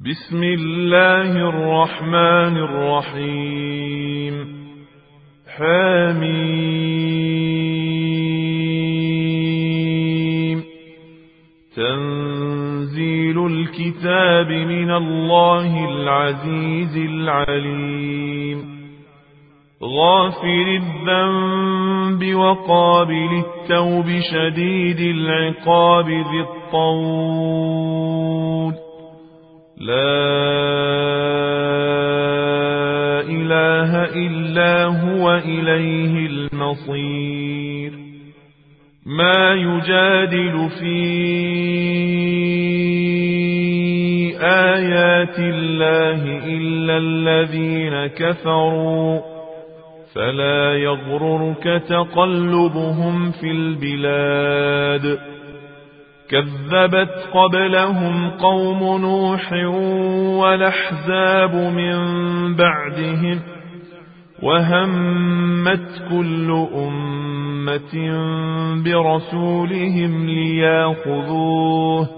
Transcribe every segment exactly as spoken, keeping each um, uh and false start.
بسم الله الرحمن الرحيم. حميم. تنزيل الكتاب من الله العزيز العليم. غافر الذنب وقابل التوب شديد العقاب ذي الطول. لا إله إلا هو إليه المصير. ما يجادل في آيات الله إلا الذين كفروا فلا يغررك تقلبهم في البلاد. كذبت قبلهم قوم نوح والأحزاب من بعدهم وهمت كل أمة برسولهم ليأخذوه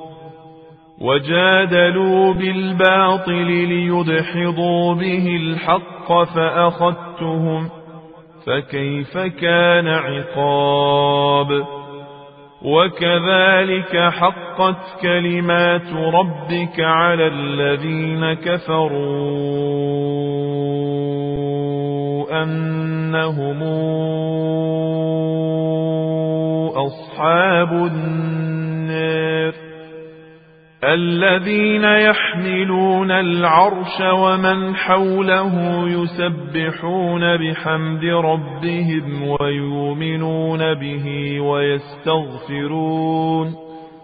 وجادلوا بالباطل ليدحضوا به الحق فأخذتهم فكيف كان عقاب. وكذلك حقت كلمات ربك على الذين كفروا أنهم أصحاب النار. الذين يحملون العرش ومن حوله يسبحون بحمد ربهم ويؤمنون به ويستغفرون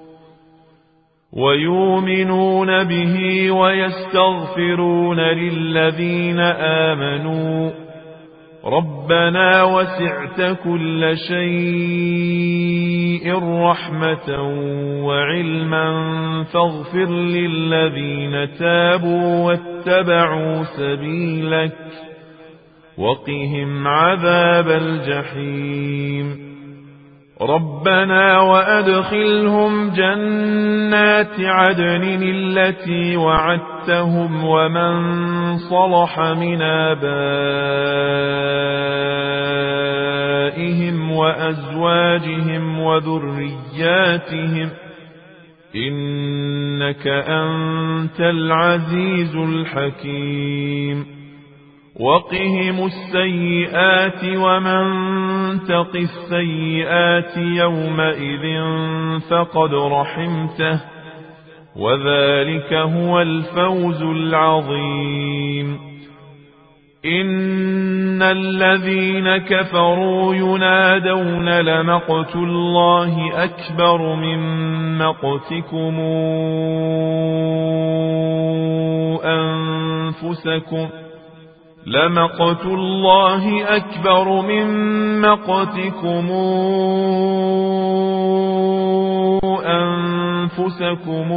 ويؤمنون به ويستغفرون للذين آمنوا ربنا وسعت كل شيء رحمة وعلما فاغفر للذين تابوا واتبعوا سبيلك وقهم عذاب الجحيم. ربنا وأدخلهم جنات عدن التي وعدتهم ومن صلح من آبائهم وأزواجهم وذرياتهم إنك أنت العزيز الحكيم. وقهم السيئات ومن تق السيئات يومئذ فقد رحمته وذلك هو الفوز العظيم. إن الذين كفروا ينادون لمقت الله أكبر من مقتكم أنفسكم لمقت الله أكبر من مقتكم أنفسكم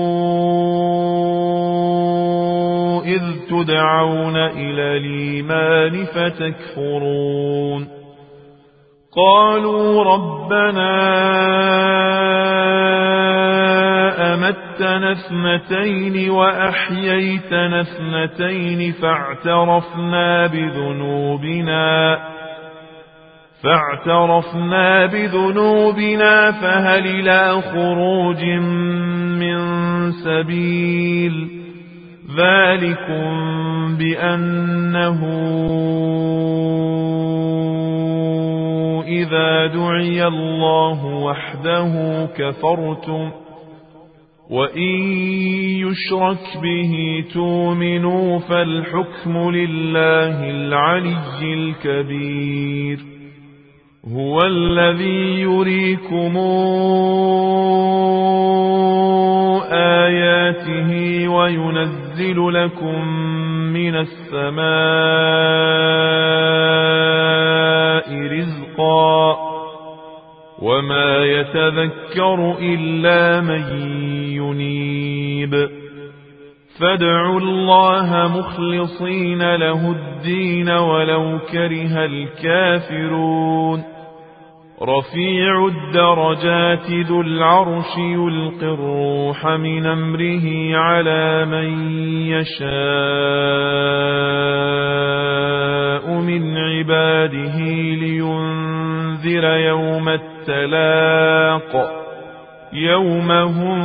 إذ تدعون إلى الإيمان فتكفرون. قالوا ربنا أمتنا اثنتين وأحييتنا اثنتين فاعترفنا بذنوبنا فاعترفنا بذنوبنا فهل إلى خروج من سبيل. ذلكم بأنه إذا دعي الله وحده كفرتم وإن يشرك به تؤمنوا فالحكم لله العلي الكبير. هو الذي يريكم آياته وينزل لكم من السماء رزقا وما يتذكر إلا من ينيب. فادعوا الله مخلصين له الدين ولو كره الكافرون. رفيع الدرجات ذو العرش يلقي الروح من أمره على من يشاء من عباده لينذر يوم التلاق يوم هم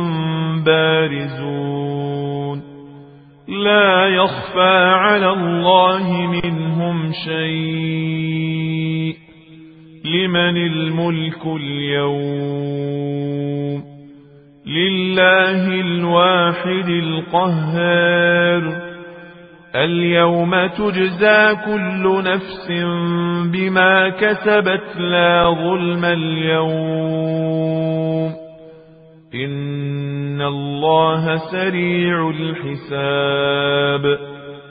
بارزون لا يخفى على الله منهم شيء لمن الملك اليوم لله الواحد القهار اليوم تجزى كل نفس بما كسبت لا ظلم اليوم إن الله سريع الحساب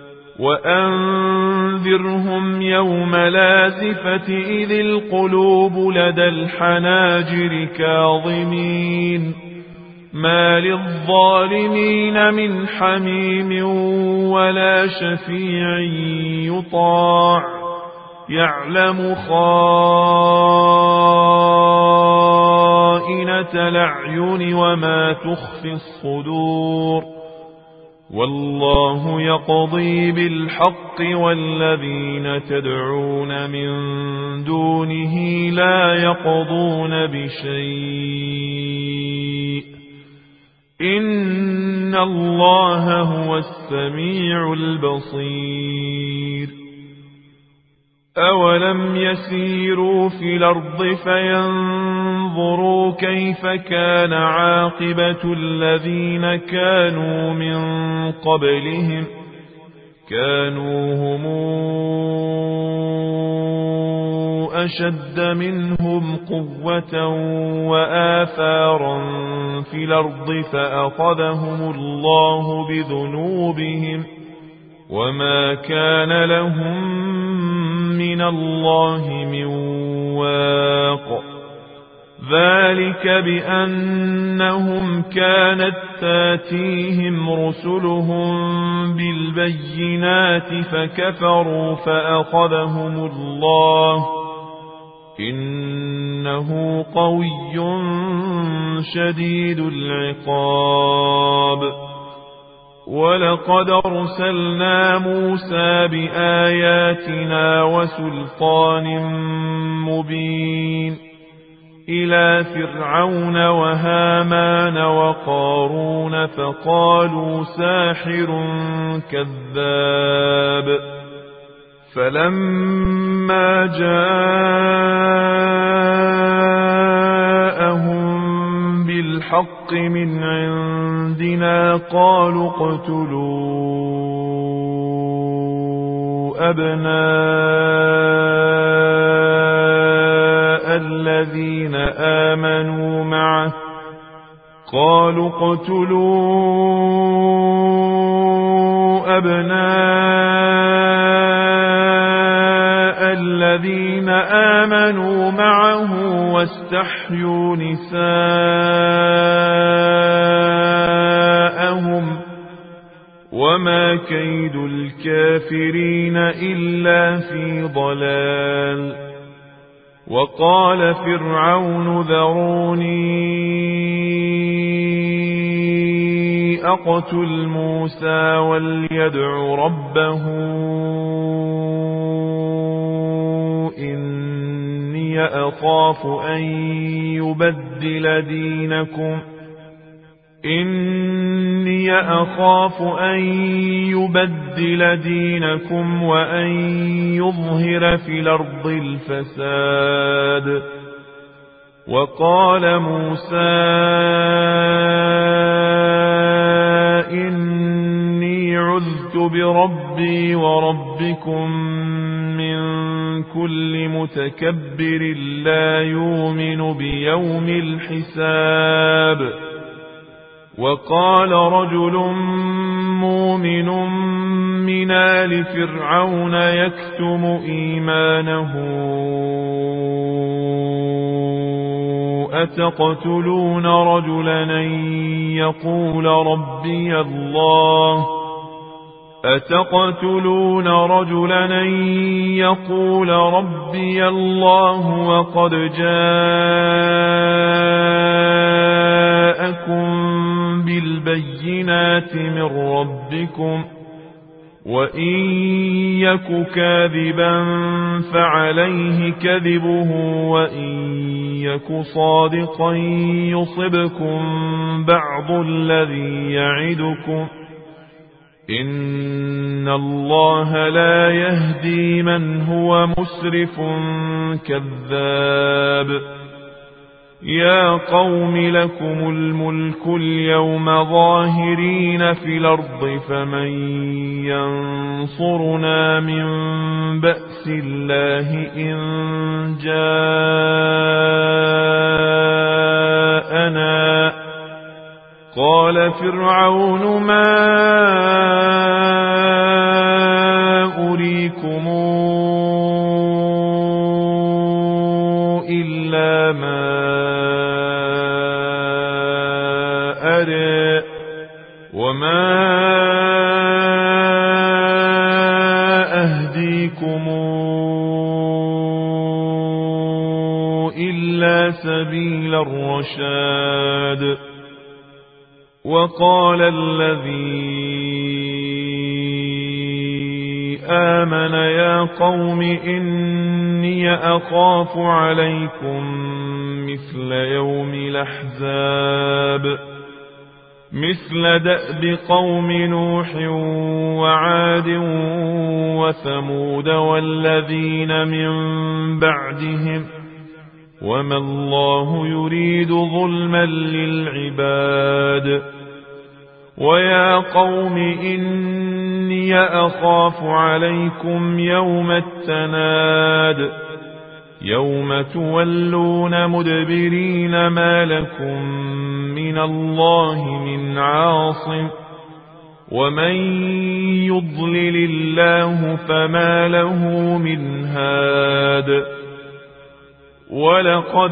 وأنذرهم يوم لازفة إذ القلوب لدى الحناجر كاظمين ما للظالمين من حميم ولا شفيع يطاع يعلم خائنة الأعين وما تخفي الصدور والله يقضي بالحق والذين تدعون من دونه لا يقضون بشيء إن الله هو السميع البصير أولم يسيروا في الأرض فينظروا كيف كان عاقبة الذين كانوا من قبلهم كانوا هم أشد منهم قوة وآثارا في الأرض فأخذهم الله بذنوبهم وما كان لهم من الله من واق ذلك بأنهم كانت تاتيهم رسلهم بالبينات فكفروا فأخذهم الله إنه قوي شديد العقاب ولقد أرسلنا موسى بآياتنا وسلطان مبين إلى فرعون وهامان وقارون فقالوا ساحر كذاب فلما جاءهم بالحق من عندنا قالوا اقتلوا أبناء الذين آمنوا معه قالوا اقتلوا أبناء الذين آمنوا معه واستحيوا نساءهم وما كيد الكافرين إلا في ضلال وقال فرعون ذروني أقتل موسى وليدع ربه إني أخاف أن يبدل دينكم إني أخاف أن يبدل دينكم وأن يظهر في الأرض الفساد وقال موسى إني عذت بربي وربكم من كل متكبر لا يؤمن بيوم الحساب وقال رجل مؤمن من آل فرعون يكتم إيمانه أتقتلون رجلا أن يقول ربي الله أتقتلون رجلا أن يقول ربي الله وقد جاءكم بالبينات من ربكم وإن يك كاذبا فعليه كذبه وإن يك صادقا يصبكم بعض الذي يعدكم إن الله لا يهدي من هو مسرف كذاب. يا قوم لكم الملك اليوم ظاهرين في الأرض فمن ينصرنا من بأس الله إن جاءنا. قال فرعون ما أريكم إلا ما أرى وما أهديكم إلا سبيل الرشاد. وقال الذي آمن يا قوم إني أخاف عليكم مثل يوم الأحزاب مثل دأب قوم نوح وعاد وثمود والذين من بعدهم وما الله يريد ظلما للعباد. ويا قوم إني أخاف عليكم يوم التناد يوم تولون مدبرين ما لكم من الله من عاصم ومن يضلل الله فما له من هاد. ولقد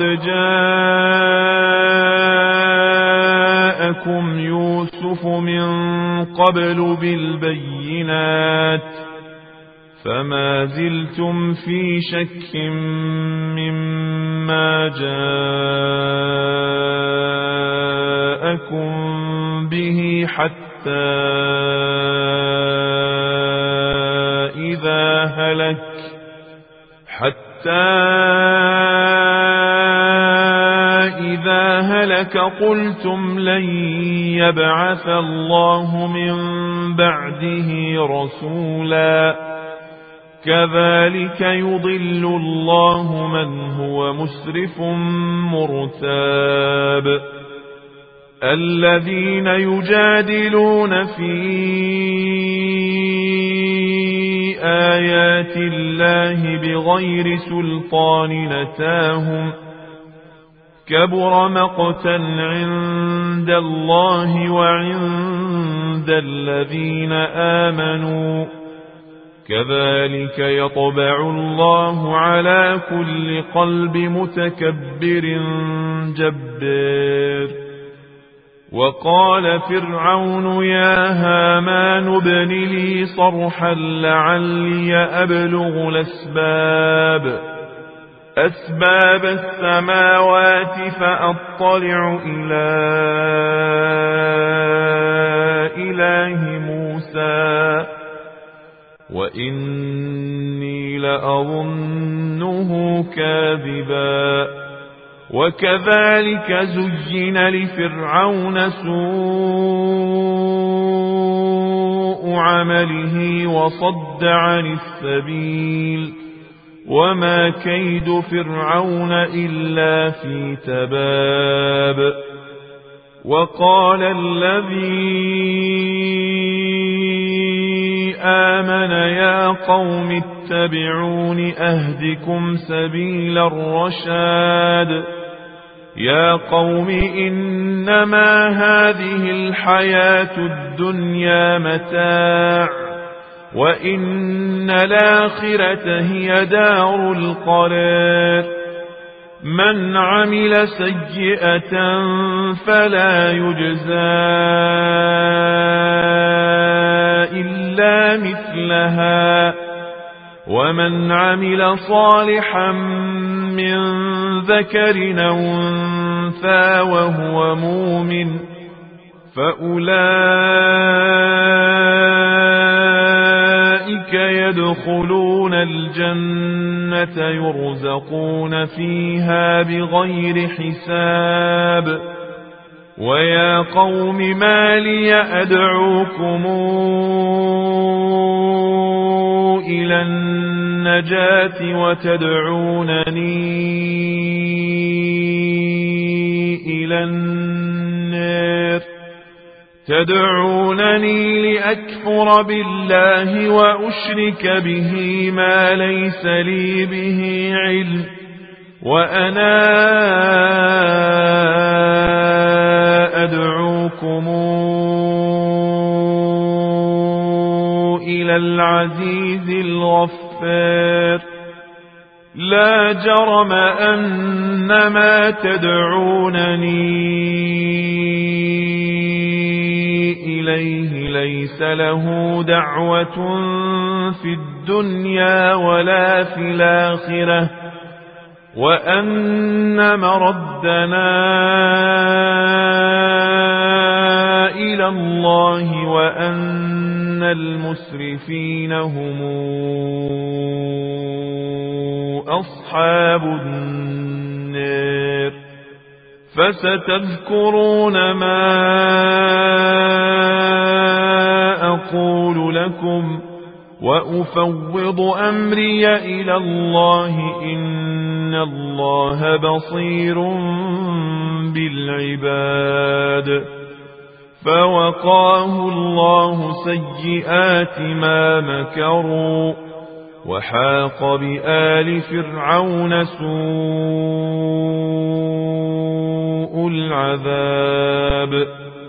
جاءكم يوسف من قبل بالبينات فما زلتم في شك مما جاءكم به حتى إذا هلك حتى إذا هلك قلتم لن يبعث الله من بعده رسولا كذلك يضل الله من هو مسرف مرتاب. الذين يجادلون في آيات الله بغير سلطان نتاهم كبر مقتا عند الله وعند الذين آمنوا كذلك يطبع الله على كل قلب متكبر جبار. وقال فرعون يا هامان ابن لي صرحا لعلي أبلغ الأسباب أسباب السماوات فأطلع إلى إله موسى وإني لأظنه كاذبا. وكذلك زين لفرعون سوء عمله وصد عن السبيل وما كيد فرعون إلا في تباب. وقال الذي آمن يا قوم اتبعون أهدكم سبيل الرشاد. يا قوم إنما هذه الحياة الدنيا متاع وإن الآخرة هي دار القرار. من عمل سيئة فلا يجزى إلا مثلها ومن عمل صالحا من ذكر أو أنثى وهو مؤمن فأولئك يدخلون الجنة يرزقون فيها بغير حساب. ويا قوم ما لي أدعوكم إلى النجاة وتدعونني إلى النار تدعونني لأكفر بالله وأشرك به ما ليس لي به علم وأنا أدعوكم إلى العزيز الغفار. لا جرم أن ما تدعونني إليه ليس له دعوة في الدنيا ولا في الآخرة وأن مردنا إلى الله وأن المسرفين هم أصحاب النار. فستذكرون ما أقول لكم وأفوض أمري إلى الله إن الله بصير بالعباد. فوقاه الله سيئات ما مكروا وحاق بآل فرعون سوء العذاب.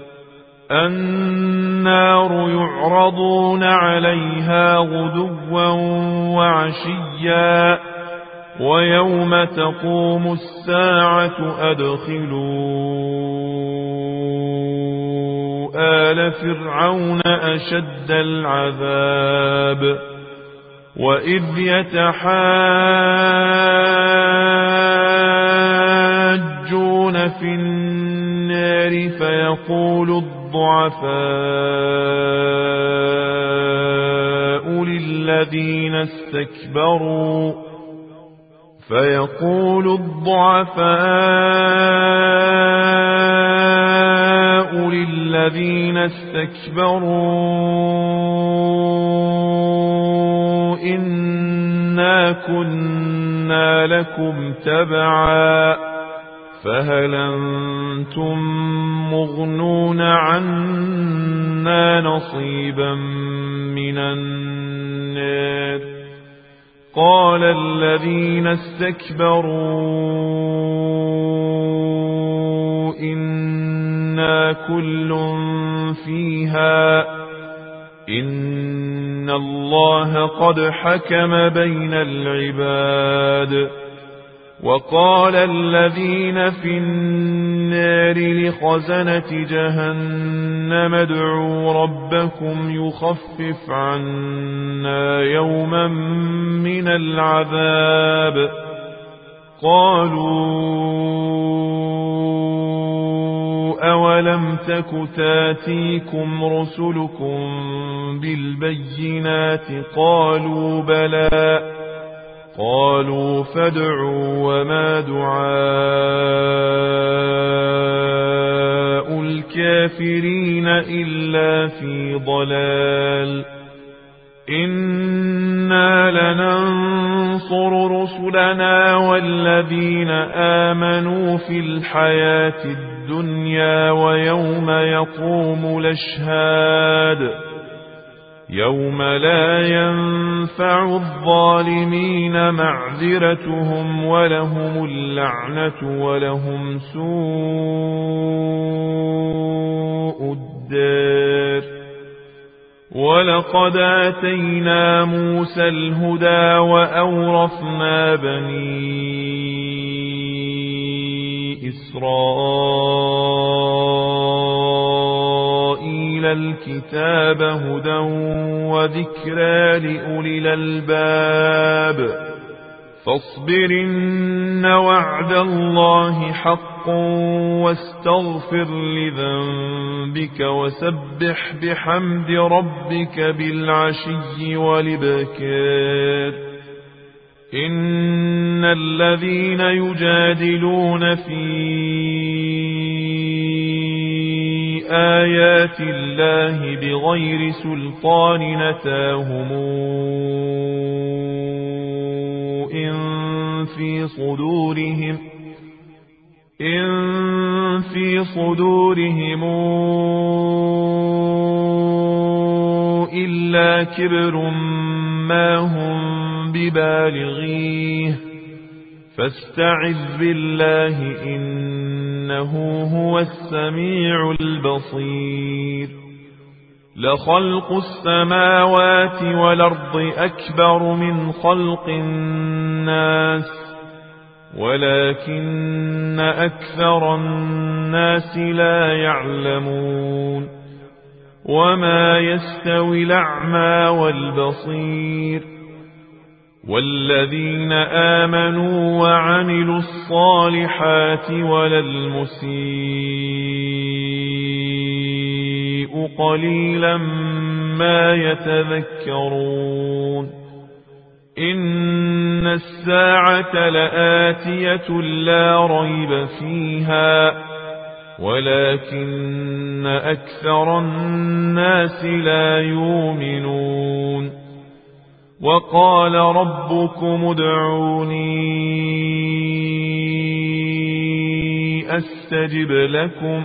النار يعرضون عليها غدوا وعشيا ويوم تقوم الساعة أدخلوا آل فرعون أشد العذاب. وإذ يتحاجون في النار فيقول الضعفاء للذين استكبروا فيقول الضعفاء للذين استكبروا إنا كنا لكم تبعا فهل أنتم مغنون عنا نصيبا من النار. قال الذين استكبروا إنا كل فيها إن الله قد حكم بين العباد. وقال الذين في النار لخزنة جهنم ادعوا ربكم يخفف عنا يوما من العذاب. قالوا أولم تك تاتيكم رسلكم بالبينات قالوا بلى قالوا فادعوا وما دعاء الكافرين إلا في ضلال. إنا لننصر رسلنا والذين آمنوا في الحياة الدنيا ويوم يقوم الأشهاد يوم لا ينفع الظالمين معذرتهم ولهم اللعنة ولهم سوء الدار. ولقد آتينا موسى الهدى وأورثنا بني إسرائيل الكتاب هدى وذكرى لأولي الألباب فاصبر إن وعد الله حق واستغفر لذنبك وسبح بحمد ربك بالعشي والإبكار إن الذين يجادلون في آيات الله بغير سلطان أتاهم إن في صدورهم إن في صدورهم إلا كبر ما هم ببالغيه فاستعذ بالله إنه هو السميع البصير لخلق السماوات والأرض أكبر من خلق الناس ولكن أكثر الناس لا يعلمون وما يستوي الأعمى والبصير والذين آمنوا وعملوا الصالحات ولا المسيء قليلا ما يتذكرون إن الساعة لآتية لا ريب فيها ولكن أكثر الناس لا يؤمنون وقال ربكم ادعوني أستجب لكم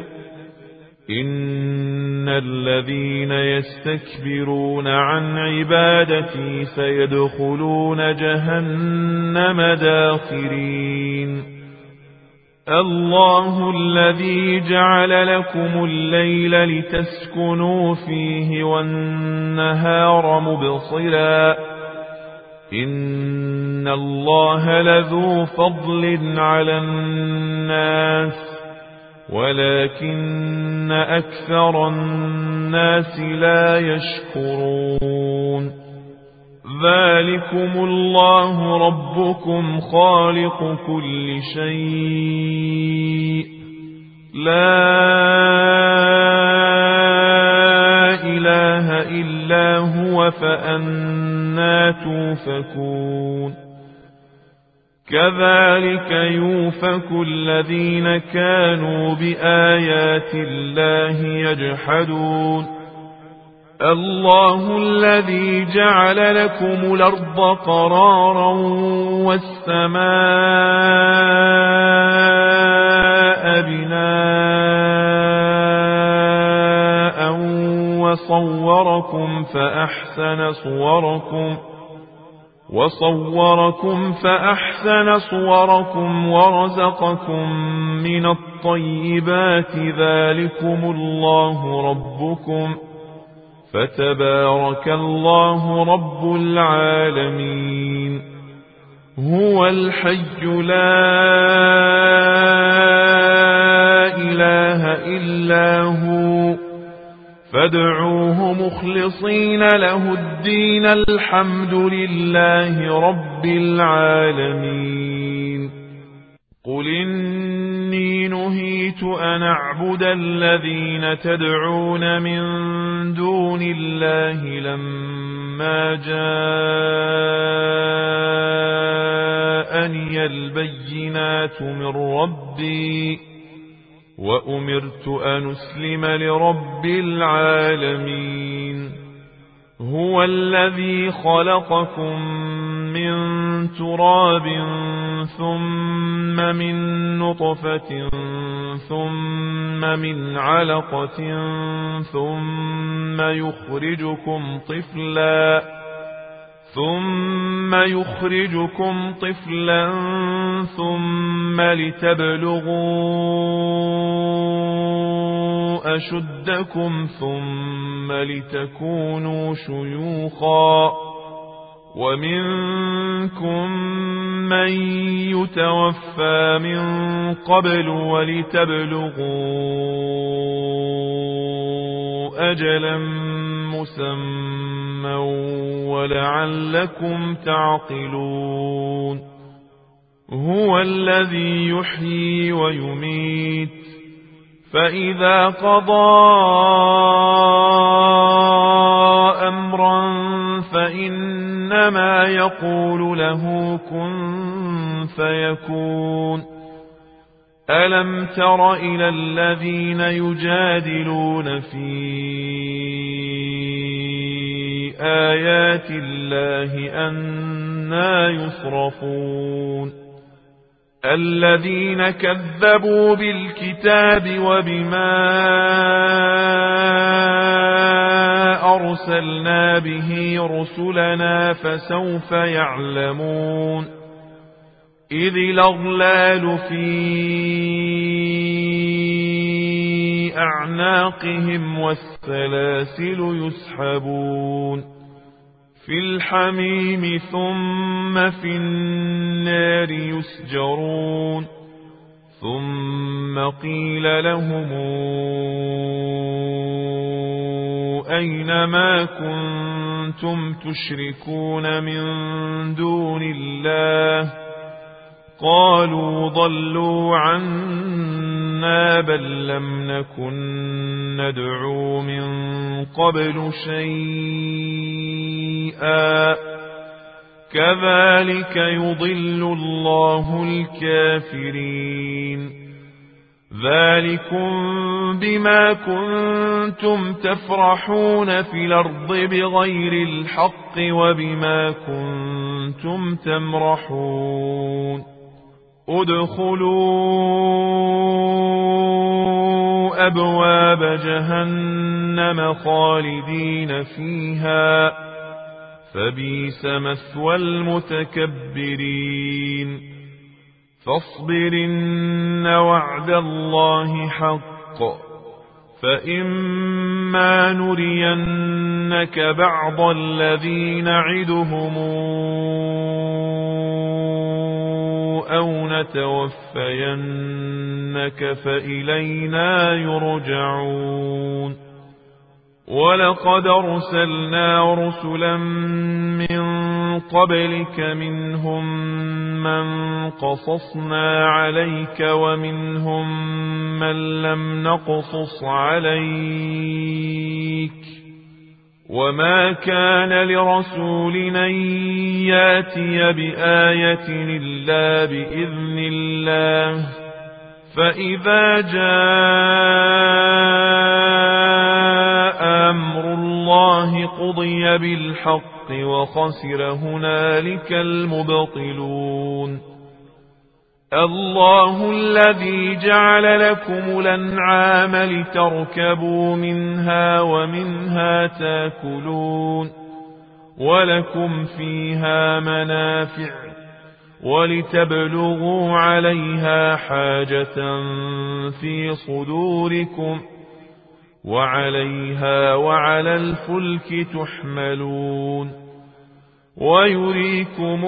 إن الذين يستكبرون عن عبادتي سيدخلون جهنم داخرين الله الذي جعل لكم الليل لتسكنوا فيه والنهار مبصرا إن الله لذو فضل على الناس ولكن أكثر الناس لا يشكرون ذلكم الله ربكم خالق كل شيء لا إله إلا هو فأنى توفكون كذلك يؤفك الذين كانوا بآيات الله يجحدون الله الذي جعل لكم الأرض قرارا والسماء بناء وصوركم فأحسن صوركم وصوركم فأحسن صوركم ورزقكم من الطيبات ذلكم الله ربكم فتبارك الله رب العالمين هو الحي لا إله إلا هو فادعوه مخلصين له الدين الحمد لله رب العالمين قل إني نهيت أن أعبد الذين تدعون من دون الله لما جاءني البينات من ربي وأمرت أن أسلم لرب العالمين هو الذي خلقكم من تراب ثم من نطفة ثم من علقة ثم يخرجكم طفلا ثم يخرجكم طفلا ثم لتبلغوا أشدكم ثم لتكونوا شيوخا ومنكم من يتوفى من قبل ولتبلغوا أجلا مسمى ولعلكم تعقلون. هو الذي يحيي ويميت، فإذا قضى أمرا فإنما يقول له كن فيكون. ألم تر إلى الذين يجادلون في آيات الله أنى يصرفون؟ الذين كذبوا بالكتاب وبما أرسلنا به رسلنا فسوف يعلمون. إذ الأغلال في أعناقهم والسلاسل يسحبون في الحميم ثم في النار يسجرون. ثم قيل لهم أين ما كنتم تشركون من دون الله؟ قالوا ضلوا عنا بل لم نكن ندعو من قبل شيئا كذلك يضل الله الكافرين. ذلكم بما كنتم تفرحون في الأرض بغير الحق وبما كنتم تمرحون. ادخلوا أبواب جهنم خالدين فيها فبئس مثوى المتكبرين. فاصبر إن وعد الله حق فإما نرينك بعض الذي نعدهم أو نتوفينك فإلينا يرجعون. ولقد أرسلنا رسلا من قبلك منهم من قصصنا عليك ومنهم من لم نقصص عليك وما كان لرسول أن ياتي بآية إلا بإذن الله. فإذا جاء أمر الله قضي بالحق وخسر هنالك المبطلون. الله الذي جعل لكم الأنعام لتركبوا منها ومنها تاكلون ولكم فيها منافع ولتبلغوا عليها حاجة في صدوركم وعليها وعلى الفلك تحملون. ويريكم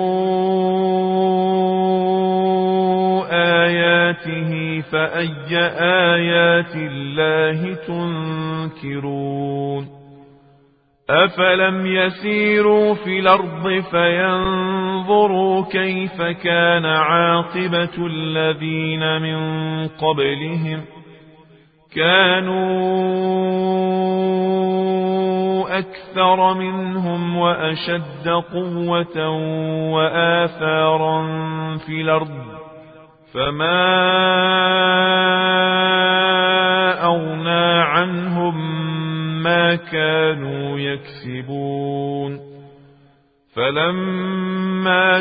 آياته فأي آيات الله تنكرون. أفلم يسيروا في الأرض فينظروا كيف كان عاقبة الذين من قبلهم كانوا أكثر منهم وأشد قوة وآثارا في الأرض فما أغنى عنهم ما كانوا يكسبون. فلما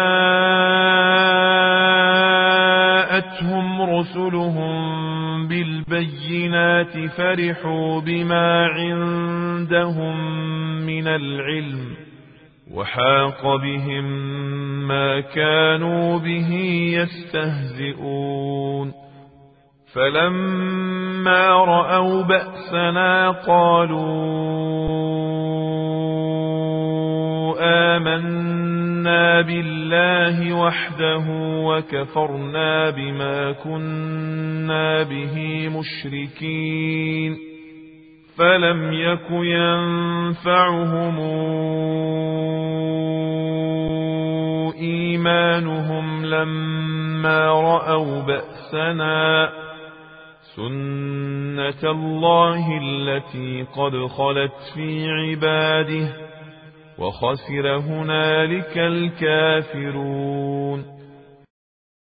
جاءتهم رسلهم بالبينات فرحوا بما عندهم من العلم وحاق بهم ما كانوا به يستهزئون. فلما رأوا بأسنا قالوا آمنا بالله وحده وكفرنا بما كنا به مشركين. فلم يك ينفعهم إيمانهم لما رأوا بأسنا سنة الله التي قد خلت في عباده وخسر هنالك الكافرون.